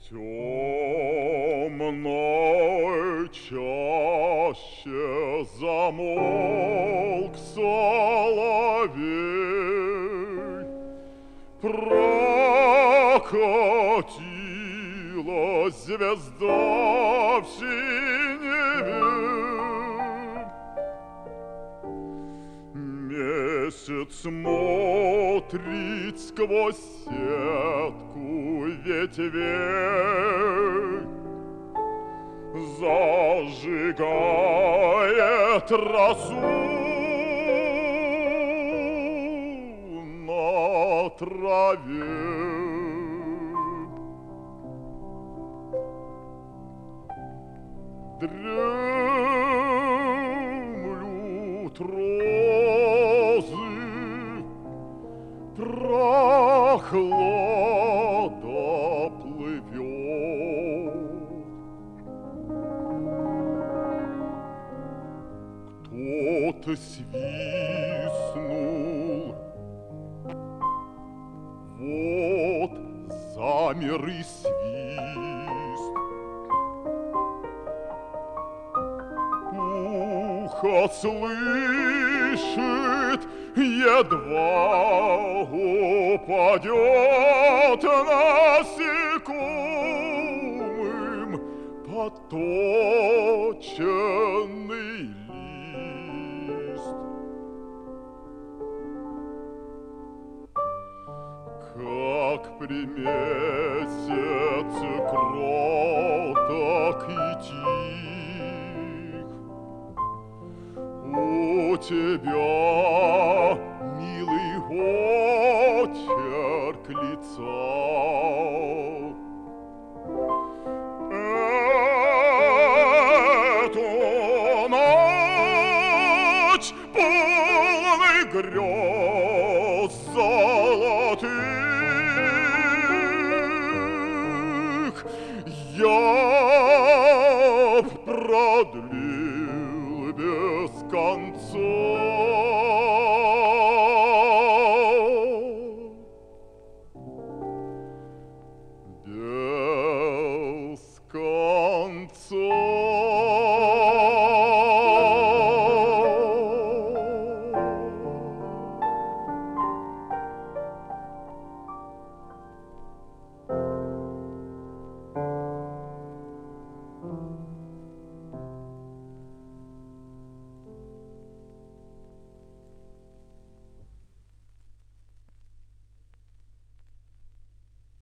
темной чаще замолк соловей, прокатилась звезда в синеве. Месяц смотрит сквозь сетку ветвей, зажигает росу на траве. Дремлют розы, прохлада плывет. Кто-то свистнул, вот замер и свист. Ухо слышит, едва упадет насекомым поточенный лист. Как при месяце кроток и тих, у тебя, милый, очерк лица.